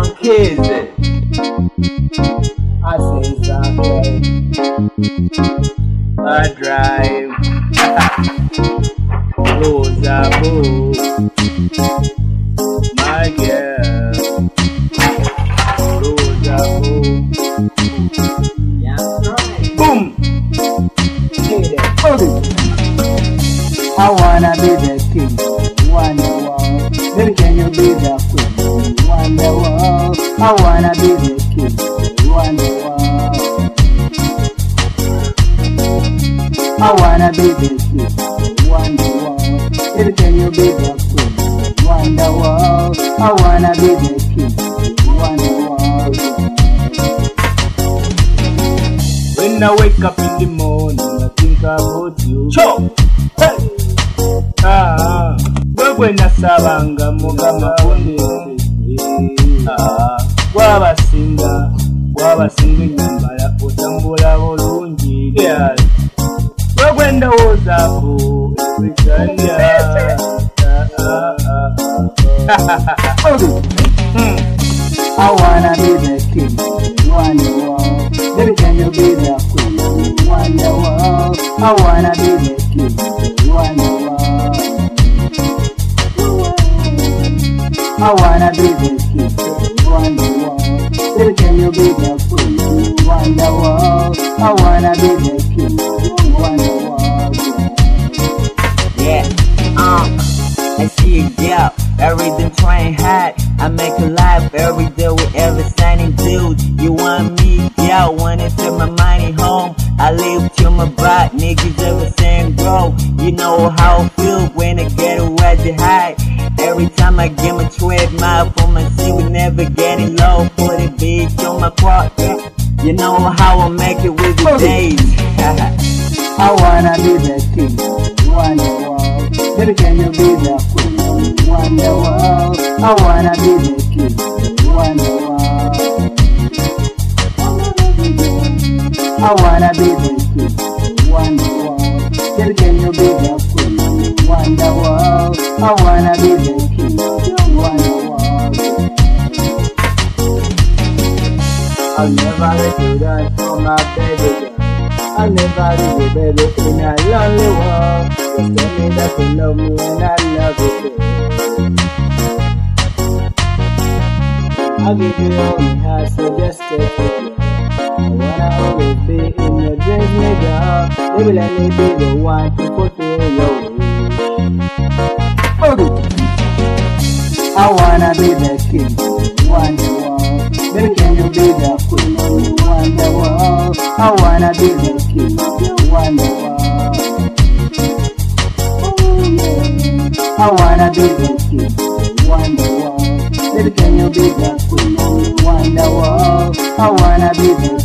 kids. I say something. I drive. Rosa Boo. My girl. Rosa Boo. Yeah, right. Boom. I wanna be the king. Wonderwall. Baby, can you be the queen? Wonderwall. I wanna be the king. Wonderwall. I wanna be the king. Wonderwall. Baby, can you be the queen? Wonderwall. I wanna be the king. Wonderwall. When I wake up in the morning, I think about you. Cho! Hey! Wewe nasabanga mugama kundese wabasinga nyambala otambula bulungi wewe ndowoozaako I wanna be the king, Wonderwall. Baby, can you be the queen? Wonderwall. I wanna be the king, Wonderwall. I wanna be the king, Wonderwall. Baby, can you be the queen? Wonderwall. I wanna be the king, Wonderwall. Yeah, I see you, yeah. Everything trying hard. I make a life every day with every signing dude. You want me? Yeah, I wanna take my money home. I live till my butt, niggas ever saying grow. You know how I feel when I get away the high. Every time I get my tread mile for my seat, we never getting low. Put a bitch on my quad, yeah. You know how I make it with the days. I wanna be the king, Wonderwall. Baby, can you be the queen? Wonderwall. I wanna be the king, Wonderwall. I wanna be the king, Wonderwall. Baby, can you be the queen? Wonderwall. I wanna be the king, Wonderwall. I'll never let you die for my baby girl. I'll never leave you, baby, in a lonely world. Just tell me that you love me and I love you too. I'll give you all my heart, so just take it. I wanna always be in your dreams, nigga. Baby, let me be the one to fulfill your wish. I wanna be the king, Wonderwall. Baby, can you be the queen? Wonderwall. I wanna be the king, Wonderwall. I wanna be the king, Wonderwall. Baby, can you be the queen? Wonderwall. I wanna be the